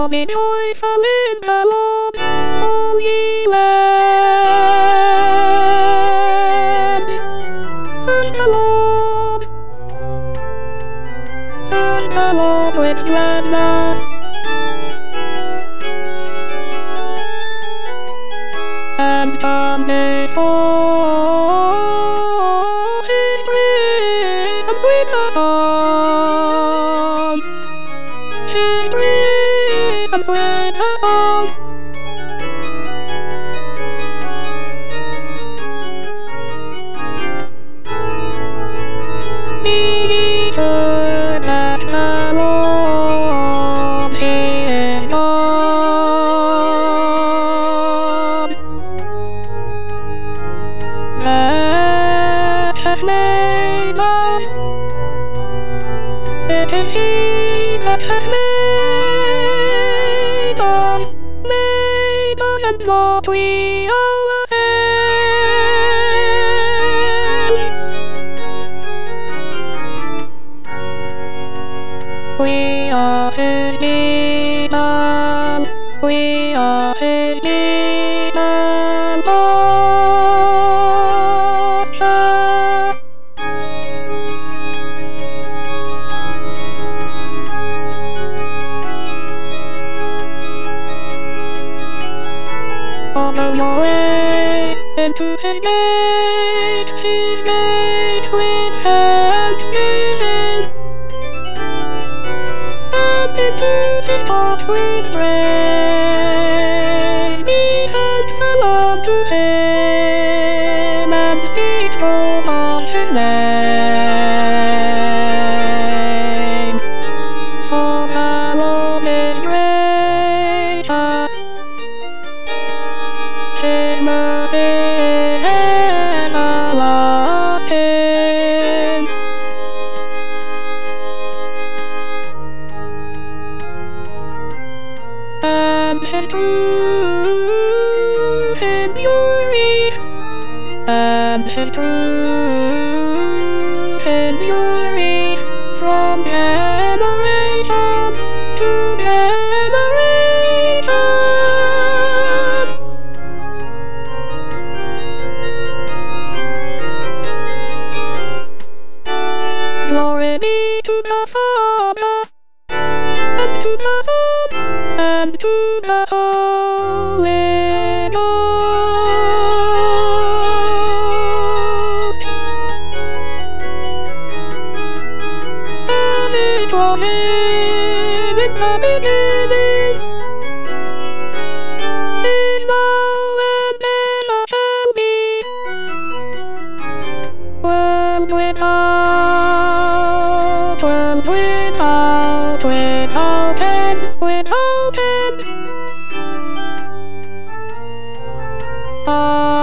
be joyful in the Lord, all ye lands. Serve the Lord. Serve the Lord with gladness. And come before His grace and sweet song. His grace and sweet song. Be sure that the Lord is God. That has made us. It is He that has made us, and not we ourselves. We are His people. We are His people. Follow your way into His gates with thanksgiving, and into His courts with praise. Be thankful unto Him, and speak of His name. For the Lord is gracious. His mercy is everlasting. And His truth endureth. And His truth endureth from generation to generation. Glory be to the Father, and to the Son, and to the Holy Ghost. As it was in the beginning, is now, and ever shall be, world without end, without end.